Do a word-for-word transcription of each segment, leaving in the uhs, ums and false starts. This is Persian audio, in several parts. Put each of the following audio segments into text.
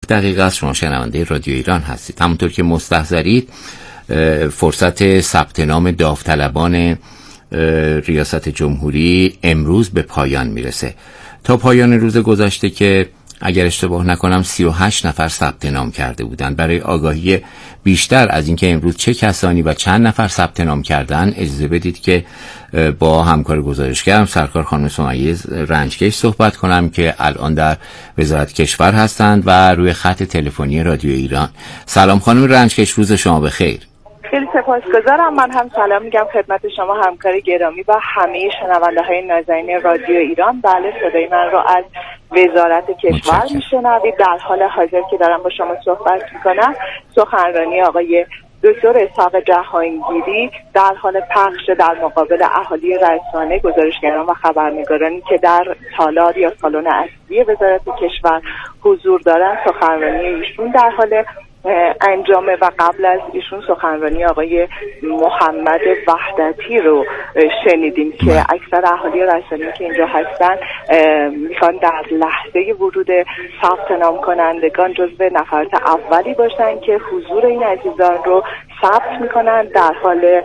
دقیقه است شما شنونده رادیو ایران هستید. همونطور که مستحضرید فرصت ثبت نام داوطلبان ریاست جمهوری امروز به پایان میرسه. تا پایان روز گذشته که اگر اشتباه نکنم سی و هشت نفر ثبت نام کرده بودند. برای آگاهی بیشتر از اینکه امروز چه کسانی و چند نفر ثبت نام کردن، اجازه بدید که با همکار گزارشگرم سرکار خانم سمیه رنجکش صحبت کنم که الان در وزارت کشور هستند و روی خط تلفنی رادیو ایران. سلام خانم رنجکش، روز شما بخیر. خیلی سپاسگزارم. من هم سلام میگم خدمت شما همکار گرامی و همه شنونده های نازنین رادیو ایران. بله، صدای من رو از وزارت کشور میشنوید. در حال حاضر که دارم با شما صحبت میکنم سخنرانی آقای دکتر اسحاق جهانگیری در حال پخش در مقابل اهالی رسانه، گزارشگران و خبرنگارانی که در تالار یا سالن اصلی وزارت کشور حضور دارند. سخنرانی ایشون در حال انجامه و قبل از ایشون سخنرانی آقای محمد وحدتی رو شنیدیم که اکثر اهالی رسانه‌ای که اینجا هستن میخوان در لحظه ورود ثبت نام کنندگان جزو نفرات اولی باشن که حضور این عزیزان رو ثبت میکنن در حال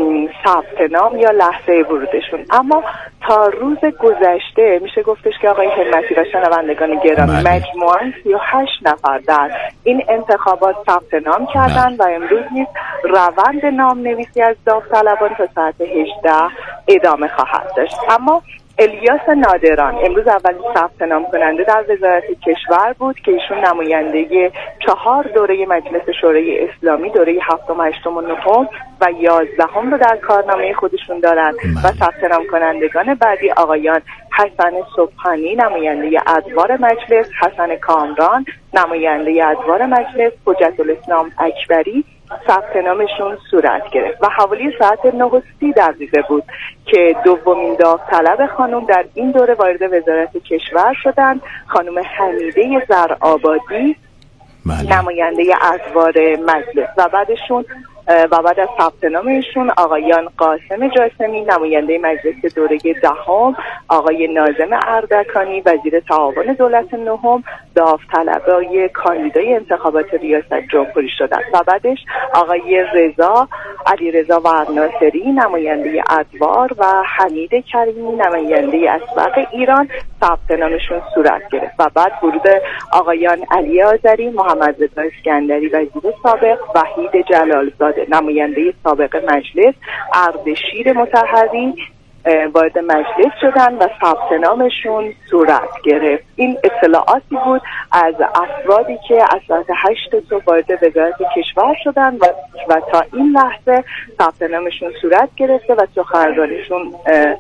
ثبت نام یا لحظه ورودشون. اما تا روز گذشته میشه گفتش که آقای همتی و شنوندگان گرامی مجموعاً سی و هشت نفر در این انتخابات ثبت نام کردن و امروز نیز روند نام نویسی از داوطلبان تا ساعت هجده ادامه خواهد داشت. اما الیاس نادران امروز اولین ثبت نام کننده در وزارت کشور بود که ایشون نماینده چهار دوره مجلس شورای اسلامی، دوره هفتم، هشتم و نهم و یازدهم رو در کارنامه خودشون دارند و ثبت نام کنندگان بعدی آقایان حسن صبحانی نماینده ادوار مجلس، حسن کامران نماینده ادوار مجلس، حجت الاسلام اکبری ثبت نامشون صورت گرفت و حوالی ساعت نه و سی دقیقه بود که دومین داوطلب خانم در این دوره وارد وزارت کشور شدند. خانم حمیده زرآبادی نماینده ادوار مجلس و بعدشون و بعد از ثبت نام ایشون آقایان قاسم جاسمی نماینده مجلس دوره دهم، آقای ناظم اردکانی وزیر تعاون دولت نهم داوطلبای کاندیدای انتخابات ریاست جمهوری شدند و بعدش آقای رضا علیرضا ورناصری نماینده ادوار و حمید کریمی نماینده اسبق ایران ثبت نامشون صورت گرفت و بعد ورود آقایان علی آذری، محمد رضا اسکندری وزیر سابق، وحید جلالزاده نماینده سابق مجلس، اردشیر مطهری وارد مجلس شدن و ثبت نامشون صورت گرفت. این اطلاعاتی بود از افرادی که از ساعت هشت صبح وارد وزارت کشور شدن و, و تا این لحظه ثبت نامشون صورت گرفته و سخنرانیشون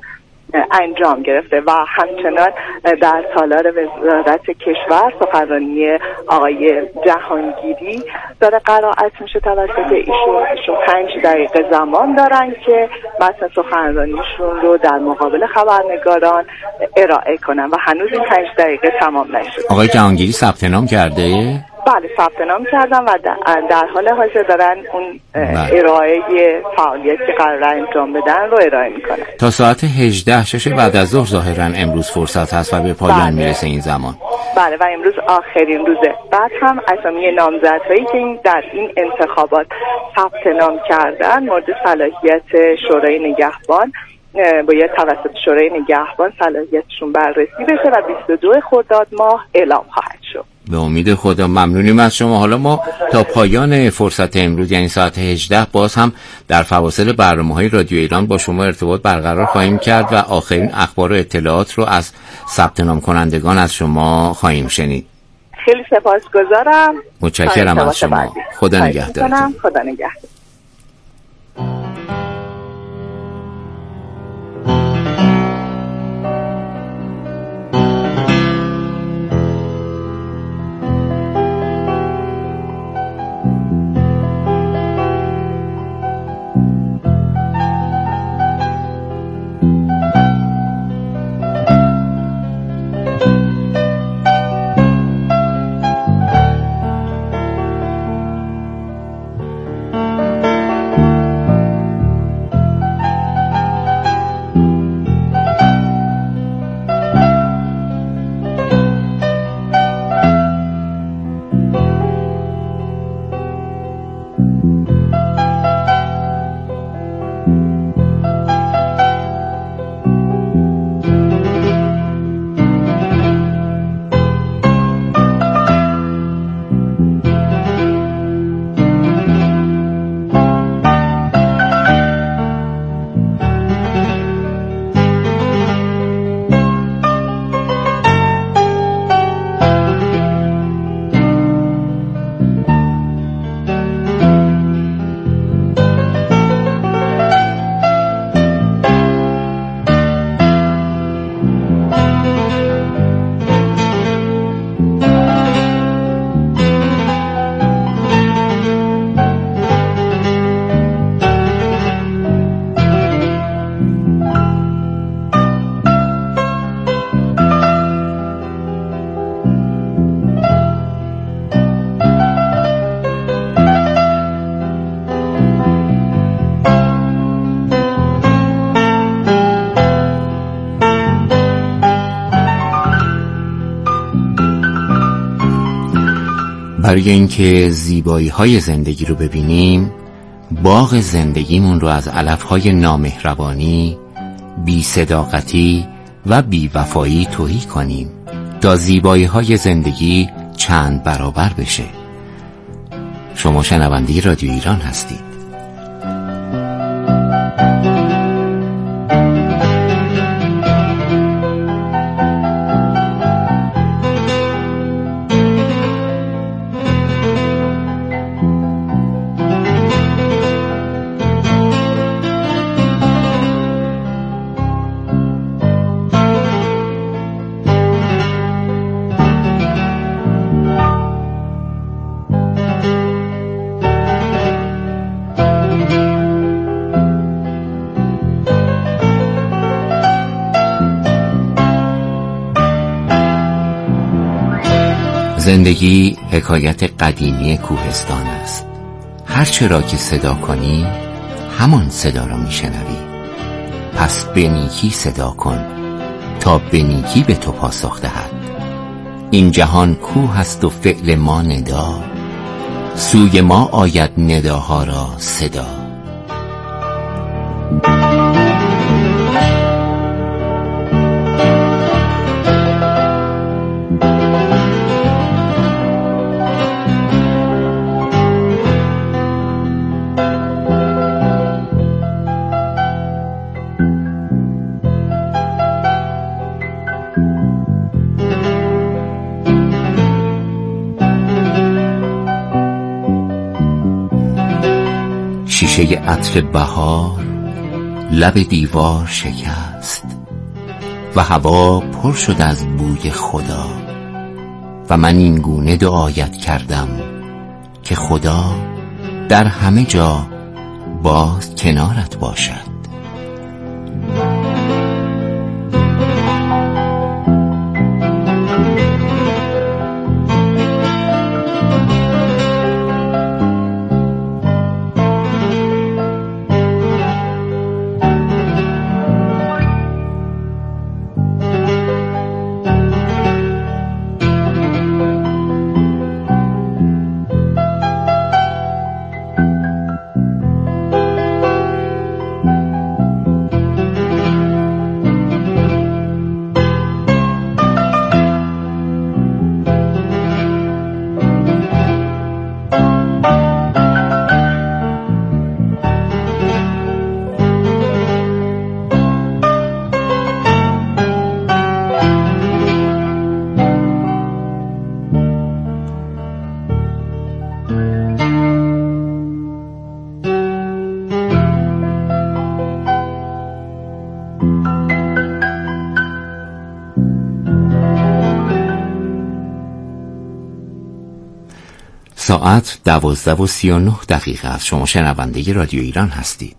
انجام گرفته و همچنان در تالار وزارت کشور سخنرانی آقای جهانگیری داره قرائت میشه توسط ایشون. ایشون پنج دقیقه زمان دارن که متن سخنرانیشون رو در مقابل خبرنگاران ارائه کنن و هنوز این پنج دقیقه تمام نشده. آقای جهانگیری ثبت نام کرده؟ بله، ثبت نام کردن و در حال حاضر دارن اون ارائه فعالیتی که قرار انجام بدن رو ارائه میکنن. تا ساعت هجده شش بعد از ظهر ظاهرا امروز فرصت هست و به پایان بله. میرسه این زمان. بله و امروز آخرین روزه. بعد هم اسامی نامزدهایی که این در این انتخابات ثبت نام کردن مورد صلاحیت شورای نگهبان باید توسط شورای نگهبان صلاحیتشون بررسی بشه و بیست و دو خرداد ماه اعلام خواهد شد. به امید خدا. ممنونیم از شما. حالا ما تا پایان فرصت امروز یعنی ساعت هجده باز هم در فواصل برنامه‌های رادیو ایران با شما ارتباط برقرار خواهیم کرد و آخرین اخبار و اطلاعات رو از ثبت نام کنندگان از شما خواهیم شنید. خیلی سپاسگزارم. متشکرم از شما. خدا نگهدارتون. خدا نگهدار. برای اینکه زیبایی های زندگی رو ببینیم، باغ زندگیمون رو از علف های نامهربانی، بی صداقتی و بی وفایی تهی کنیم تا زیبایی های زندگی چند برابر بشه. شما شنونده رادیو ایران هستید. زندگی حکایت قدیمی کوهستان است. هر چه را که صدا کنی همان صدا را میشنوی. پس به نیکی صدا کن تا به نیکی به تو پاسخ دهد. این جهان کوه است و فعل ما ندا، سوی ما آید نداها را صدا. شیشه عطر بهار لب دیوار شکست و هوا پر شد از بوی خدا، و من این گونه دعایت کردم که خدا در همه جا باز کنارت باشد. ساعت دوازده و سی و نه دقیقه است. شما شنونده رادیو ایران هستید.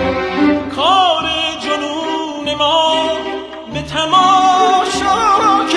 تماشا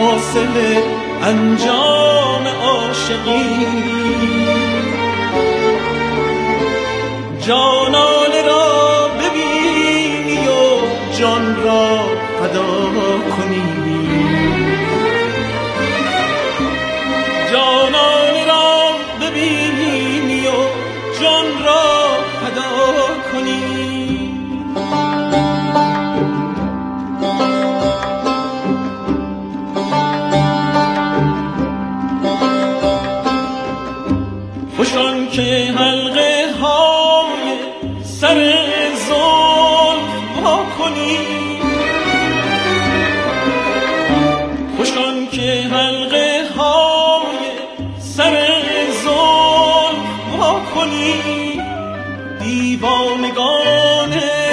حاصل انجام عاشقی. جانانه را ببینی و جان را فدا کنی، جانانه را ببینی و جان را فدا کنی. خوشان که حلقه های سر زلف ها کنی، خوشان که حلقه های سر زلف ها کنی. دیوانگان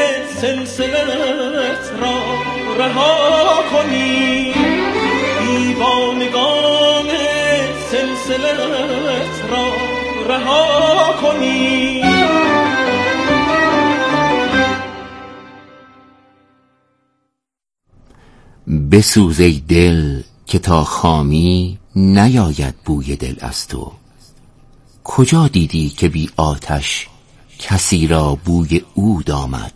سلسلت را رها کنی، دیوانگان سلسلت را رها کنی. بسوز ای دل که تا خامی نیاید بوی دل از تو. کجا دیدی که بی آتش کسی را بوی عود آمد؟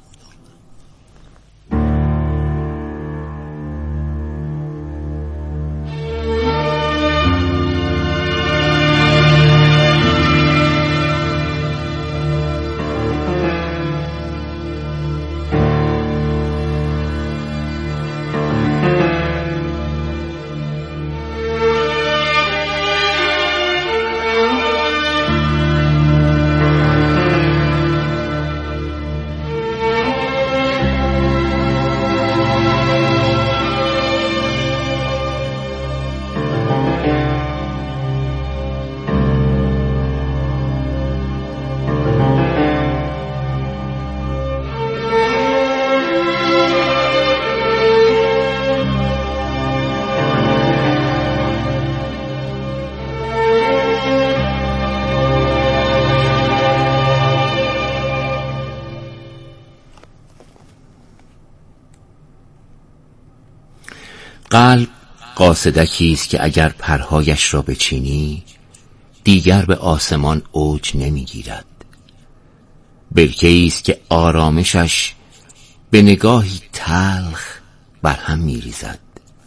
قلب قاصدکی است که اگر پرهایش را بچینی دیگر به آسمان اوج نمیگیرد. برکه‌ای است که آرامشش به نگاهی تلخ بر هم میریزد.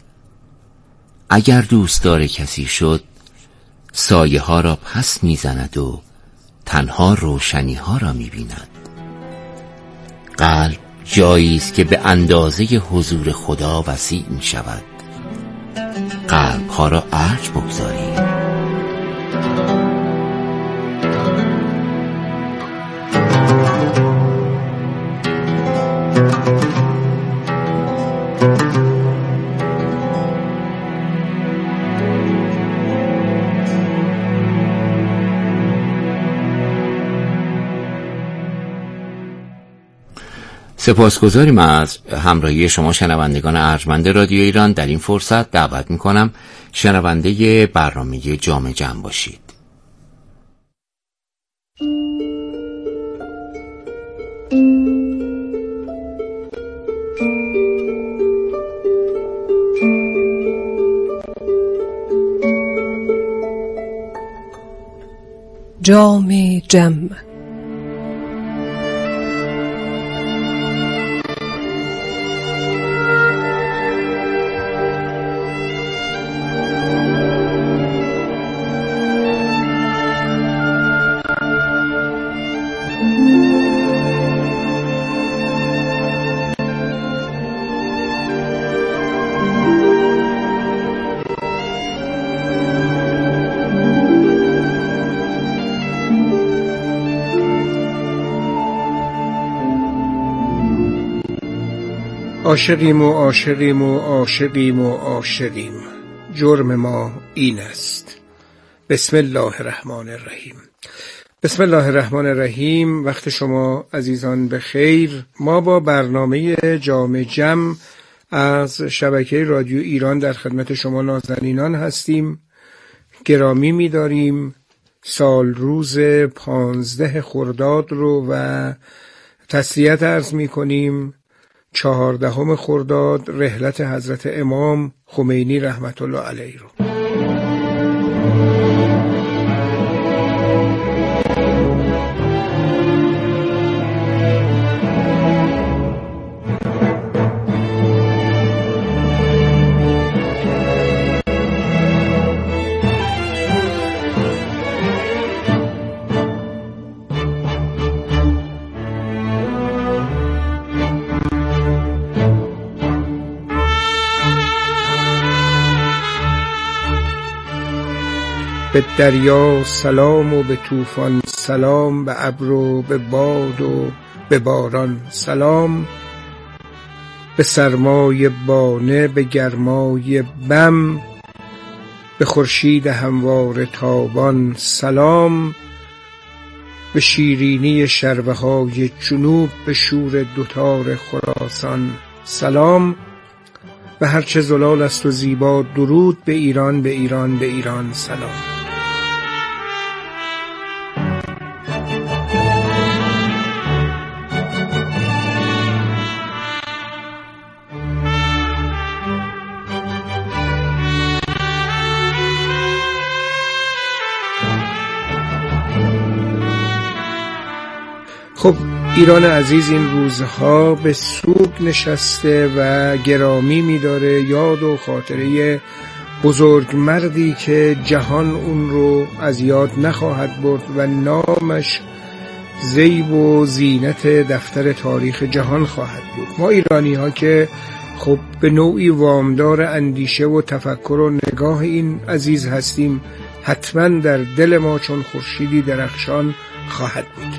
اگر دوستدار کسی شد سایه ها را پس میزند و تنها روشنی ها را میبیند. قلب جایی است که به اندازه حضور خدا وسیع می شود. قلب ها را ارج بگذارید. سپاسگزاریم از همراهی شما شنوندگان ارجمند رادیو ایران. در این فرصت دعوت میکنم شنونده برنامه جام جم باشید. جام جم. عاشقیم و عاشقیم و عاشقیم و عاشقیم، جرم ما این است. بسم الله الرحمن الرحیم. بسم الله الرحمن الرحیم. وقت شما عزیزان به خیر. ما با برنامه جام جم از شبکه رادیو ایران در خدمت شما نازنینان هستیم. گرامی می‌داریم سال روز پانزده خرداد رو و تسلیت عرض می‌کنیم چهاردهم خرداد رحلت حضرت امام خمینی رحمت الله علیه رو. به دریا سلام و به طوفان سلام، به ابر و به باد و به باران سلام، به سرمای بانه به گرمای بم، به خورشید هموار تابان سلام، به شیرینی شربه های جنوب، به شور دوتار خراسان سلام، به هرچه زلال است و زیبا درود، به ایران به ایران به ایران سلام. خب ایران عزیز این روزها به سوگ نشسته و گرامی می‌داره یاد و خاطره بزرگ مردی که جهان اون رو از یاد نخواهد برد و نامش زیب و زینت دفتر تاریخ جهان خواهد بود. ما ایرانی ها که خب به نوعی وامدار اندیشه و تفکر و نگاه این عزیز هستیم، حتما در دل ما چون خورشیدی درخشان خواهد بود.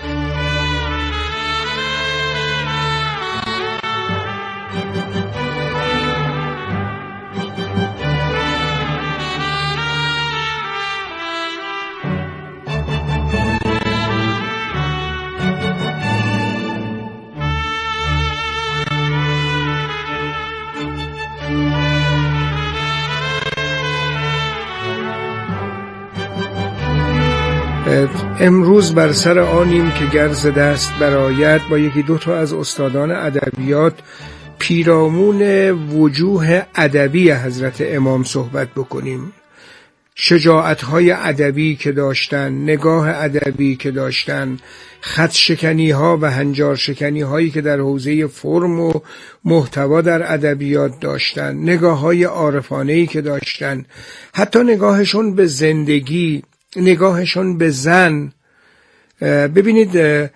امروز بر سر آنیم که گرز دست برآید با یکی دو تا از استادان ادبیات پیرامون وجوه ادبی حضرت امام صحبت بکنیم. شجاعت‌های ادبی که داشتن، نگاه ادبی که داشتن، خط شکنی ها و هنجار شکنی هایی که در حوزه فرم و محتوا در ادبیات داشتن، نگاه های عارفانه‌ای که داشتن، حتی نگاهشون به زندگی، نگاهشون به زن. ببینید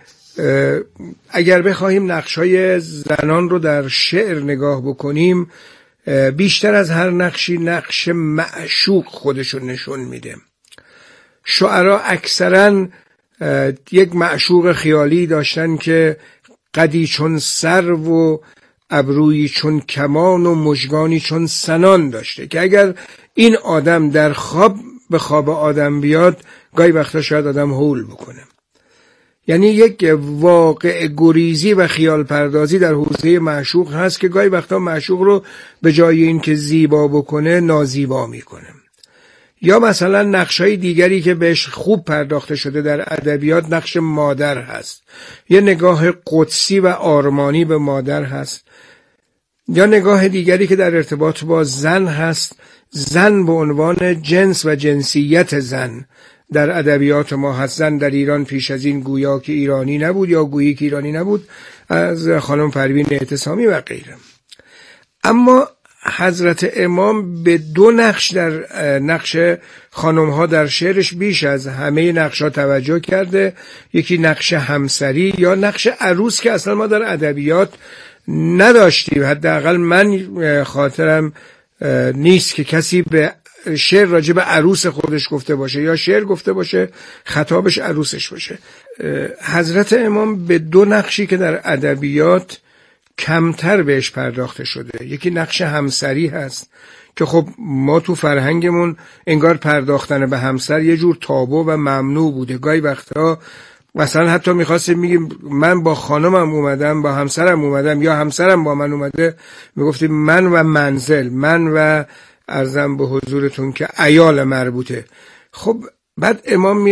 اگر بخواهیم نقشای زنان رو در شعر نگاه بکنیم، بیشتر از هر نقشی نقش معشوق خودشون نشون میده. شعرا اکثرا یک معشوق خیالی داشتن که قدی چون سرو و ابرویی چون کمان و مژگانی چون سنان داشته که اگر این آدم در خواب به خواب آدم بیاد گاهی وقتا شاید آدم هول بکنه. یعنی یک واقع گریزی و خیال پردازی در حوزه معشوق هست که گاهی وقتا معشوق رو به جای این که زیبا بکنه نازیبا میکنه. یا مثلا نقشای دیگری که بهش خوب پرداخته شده در ادبیات نقش مادر هست، یه نگاه قدسی و آرمانی به مادر هست، یا نگاه دیگری که در ارتباط با زن هست، زن به عنوان جنس و جنسیت زن در ادبیات ما هست. زن در ایران پیش از این گویا که ایرانی نبود یا گویی که ایرانی نبود، از خانم پروین اعتصامی و غیره. اما حضرت امام به دو نقش در نقش خانم ها در شعرش بیش از همه نقش ها توجه کرده. یکی نقش همسری یا نقش عروس که اصلا ما در ادبیات نداشتیم، حداقل من خاطرم نیست که کسی به شعر راجع به عروس خودش گفته باشه یا شعر گفته باشه خطابش عروسش باشه. حضرت امام به دو نقشی که در ادبیات کمتر بهش پرداخته شده، یکی نقش همسری هست که خب ما تو فرهنگمون انگار پرداختن به همسر یه جور تابو و ممنوع بوده. گاهی وقتا مثلا حتی میخواستیم میگیم من با خانمم اومدم، با همسرم اومدم، یا همسرم با من اومده، میگفتیم من و منزل، من و عرضم به حضورتون که عیال مربوطه. خب بعد امام میاد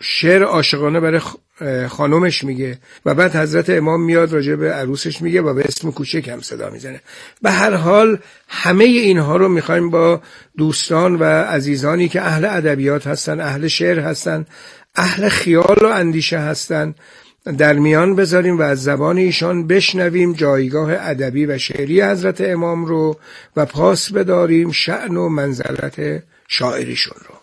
شعر عاشقانه برای خانومش میگه و بعد حضرت امام میاد راجع به عروسش میگه و به اسم کوچک هم صدا میزنه. به هر حال همه اینها رو میخوایم با دوستان و عزیزانی که اهل ادبیات هستن، اهل شعر هستن، اهل خیال و اندیشه هستن در میان بذاریم و از زبان ایشان بشنویم جایگاه ادبی و شعری حضرت امام رو و پاس بداریم شأن و منزلت شاعریشون رو.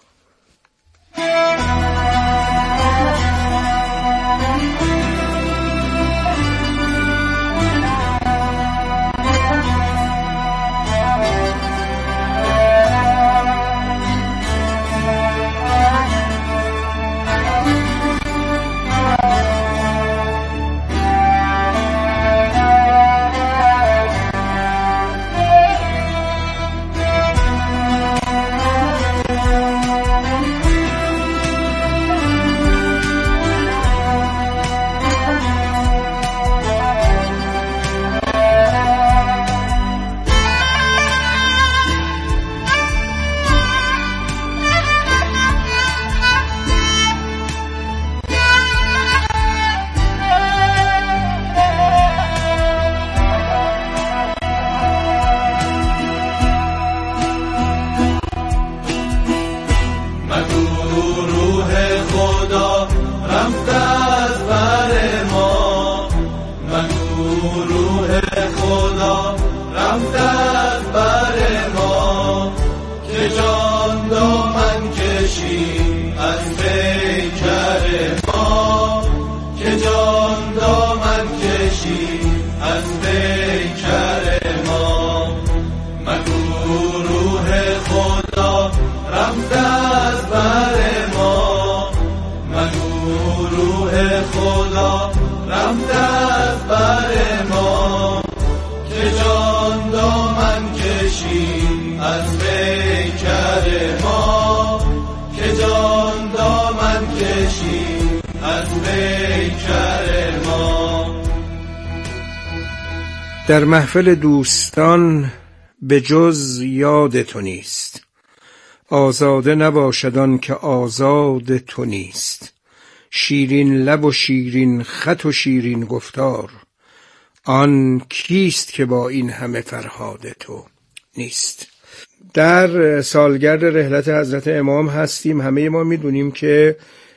در محفل دوستان به جز یاد تو نیست، آزاده نباشدان که آزاد تو نیست. شیرین لب و شیرین خط و شیرین گفتار، آن کیست که با این همه فرهاد تو نیست. در سالگرد رحلت حضرت امام هستیم. همه ما میدونیم که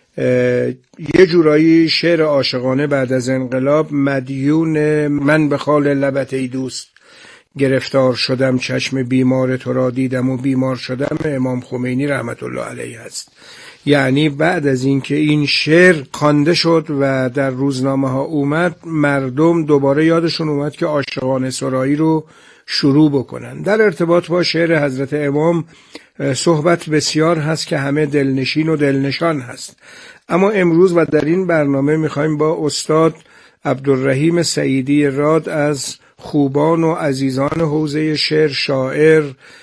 یه جورایی شعر عاشقانه بعد از انقلاب مدیون من به خال لبت ای دوست گرفتار شدم، چشم بیمار تو را دیدم و بیمار شدم امام خمینی رحمت الله علیه است. یعنی بعد از اینکه این شعر خوانده شد و در روزنامه ها اومد، مردم دوباره یادشون اومد که عاشقانه سرایی رو شروع بکنن. در ارتباط با شعر حضرت امام صحبت بسیار هست که همه دلنشین و دلنشان هست، اما امروز و در این برنامه میخوایم با استاد عبدالرحیم سعیدی راد از خوبان و عزیزان حوزه شعر، شاعر،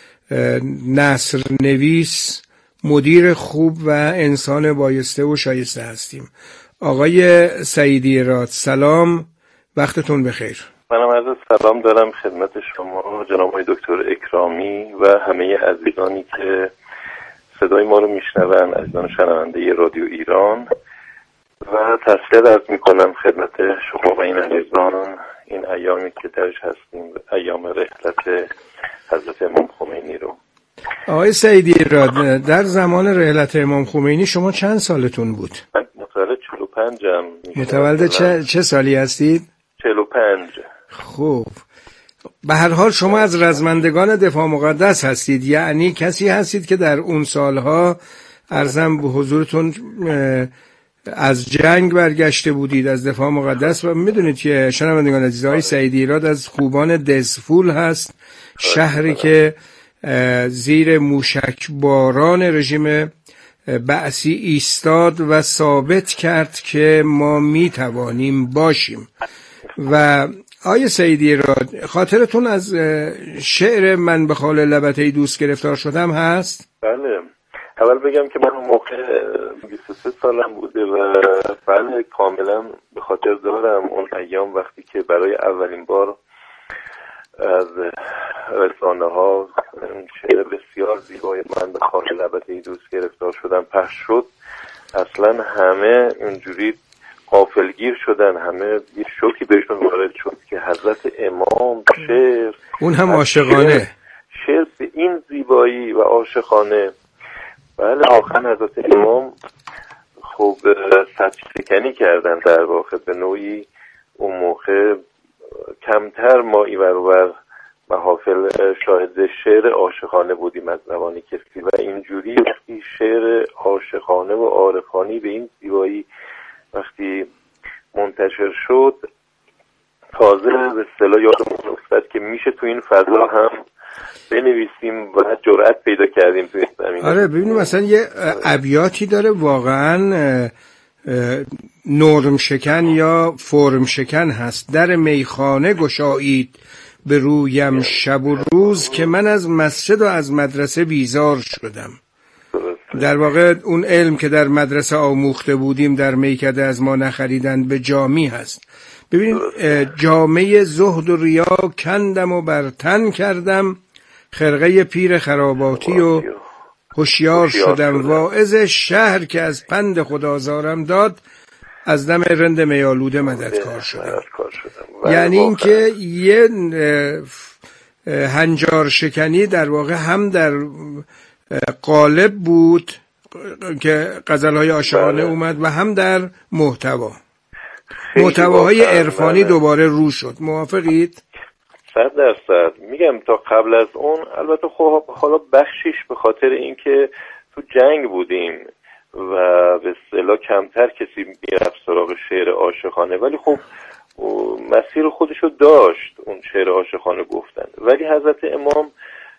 نثر نویس، مدیر خوب و انسان بایسته و شایسته هستیم. آقای سعیدی راد سلام، وقتتون بخیر. منم عرض سلام دارم خدمت شما جناب آقای دکتر اکرامی و همه عزیزانی که صدای ما رو میشنون، عزیزان شنونده رادیو ایران، و تسلیت عرض میکنم خدمت شما و این عزیزان این ایامی که درش هستیم، ایام رحلت حضرت امام خمینی رو. آقای سعیدی راد، در زمان رحلت امام خمینی شما چند سالتون بود؟ من متولد چهل و پنجم. متولد چه, چه سالی هستید؟ چهل و پنج. خوب، به هر حال شما از رزمندگان دفاع مقدس هستید، یعنی کسی هستید که در اون سالها عرضم به حضورتون از جنگ برگشته بودید، از دفاع مقدس، و میدونید که شنوندگان عزیز آقای سعیدی راد از خوبان دزفول هست، شهری که زیر موشک باران رژیم بعثی ایستاد و ثابت کرد که ما میتوانیم باشیم. و آیه سعیدی راد، خاطرتون از شعر من به خال لبت ای دوست گرفتار شدم هست؟ بله، اول بگم که من اون موقع بیست و سه سالم بوده و بله کاملا به خاطر دارم اون ایام وقتی که برای اولین بار از رسانه ها شعر بسیار زیبای من به خال لبت ای دوست گرفتار شدم پخش شد. اصلا همه اونجوری غافلگیر شدن، همه یه شوکی بهشون وارد شد که حضرت امام شعر، اون هم عاشقانه، شعر, شعر به این زیبایی و عاشقانه. بله آخر حضرت امام خب سطح‌شکنی کردن در واقع به نوعی. اون موقع کمتر ما ایورور محافل شاهد شعر عاشقانه بودیم از زبان کسی و اینجوری وقتی شعر عاشقانه و عارفانی به این زیبایی وقتی منتشر شد، تازه به اصطلاح یادمون افتاد که میشه تو این فضا هم بنویسیم و جرأت پیدا کردیم تو این زمینه. آره ببینیم مثلا یه ابیاتی داره واقعا نرم شکن یا فرم شکن هست. در میخانه گشایید به رویم شب و روز که من از مسجد و از مدرسه بیزار شدم. در واقع اون علم که در مدرسه آموخته بودیم در میکده از ما نخریدند به جامی هست. ببینید جامعه زهد و ریا کندم و بر تن کردم، خرقه پیر خراباتی و هوشیار شدم. واعظ شهر که از پند خدازارم داد، از دم رند میالوده مددکار شدم. یعنی این که یه هنجار شکنی در واقع هم در قالب بود که غزل‌های عاشقانه اومد و هم در محتوا. محتواهای عرفانی دوباره رو شد. موافقید؟ صد درصد. میگم تا قبل از اون البته خب حالا بخشیش به خاطر اینکه تو جنگ بودیم و به اصطلاح کمتر کسی میرفت سراغ شعر عاشقانه، ولی خب مسیر خودشو داشت اون شعر عاشقانه گفتن. ولی حضرت امام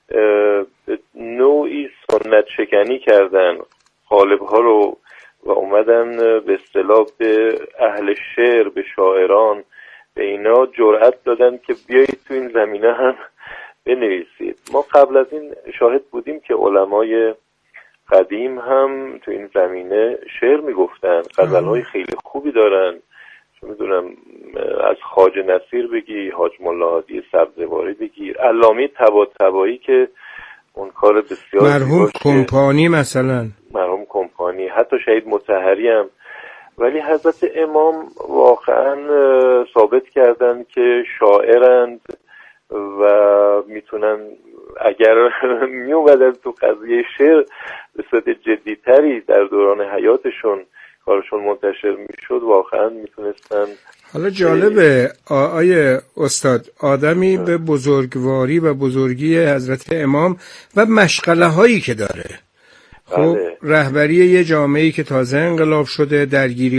نوعی سنت شکنی کردن، قالب‌ها رو و اومدن به اصطلاح به اهل شعر، به شاعران، به اینا جرأت دادن که بیایید تو این زمینه هم بنویسید. ما قبل از این شاهد بودیم که علمای قدیم هم تو این زمینه شعر میگفتن، غزل‌های خیلی خوبی دارن. چه میدونم از خواجه نصیر بگی، حاج ملا هادی سبزواری بگی، علامه طباطبایی که اون کار بسیار مرحوم کمپانی مثلا، مرحوم کمپانی، حتی شهید مطهری هم. ولی حضرت امام واقعا ثابت کردن که شاعرند و میتونن اگر می اومدن تو قضیه شعر به صورت جدیتری در دوران حیاتشون کارشون منتشر میشد، واقعا میتونستن. حالا جالبه آقای استاد، آدمی به بزرگواری و بزرگی حضرت امام و مشغله هایی که داره، خب رهبری یه جامعه‌ای که تازه انقلاب شده، درگیری